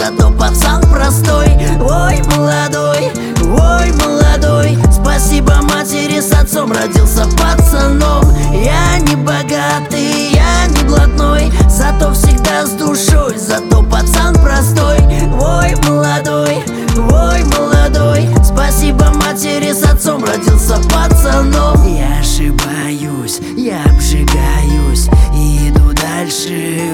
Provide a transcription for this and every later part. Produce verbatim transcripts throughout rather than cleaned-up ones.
зато пацан простой. Ой, молодой, ой, молодой, спасибо матери с отцом, родился пацаном. Я не богатый, я не блатной, зато всегда с душой, зато пацан простой. Ой, молодой, ой, молодой, спасибо матери с отцом, родился пацаном. Я ошибаюсь, я обжигаюсь, и иду дальше,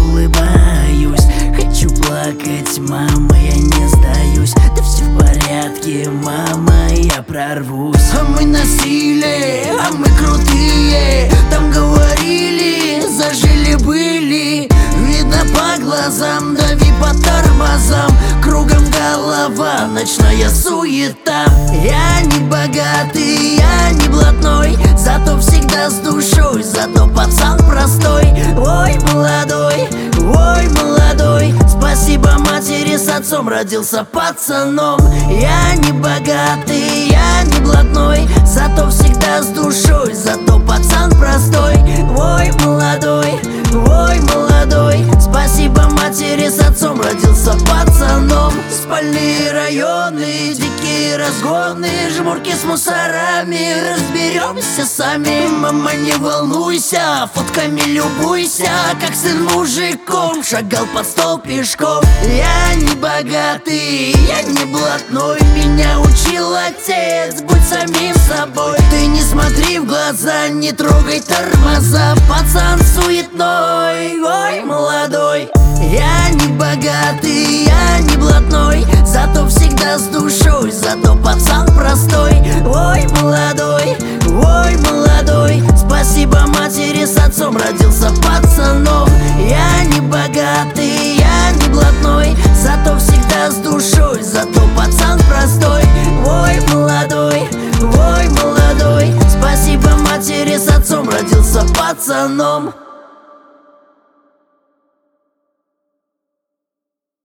улыбаюсь. Хочу плакать, мама, я не сдаюсь. Да все в порядке, мама, я прорвусь. А мы носили, а мы крутые, там говорили, зажили-были. Видно по глазам, дави по тормозам, кругом голова, ночная суета. Я не богатый, я не блатной, зато всегда с душой, зато пацан простой. Ой, молодой, ой, молодой, спасибо матери с отцом, родился пацаном. Я не богатый, я не блатной, зато всегда с душой, зато пацан простой. Ой, молодой, ой, молодой, спасибо матери с отцом, родился пацаном. Спальные районы, дикие разгоны, жмурки с мусорами, разберемся сами. Мама, не волнуйся, фотками любуйся, как сын мужиком шагал под стол пешком. Я не богатый, я не блатной, меня учил отец, будь самим собой. Ты не смотри в глаза, не трогай тормоза, пацан суетной. Ой, молодой, я не богатый, я не блатной, зато всегда с душой, зато пацан простой. Ой, молодой, ой, молодой, спасибо матери с отцом, родился пацаном. Я не богатый, я не блатной, зато всегда с душой, зато пацан простой. Ой, молодой, ой, молодой, спасибо матери с отцом, родился пацаном.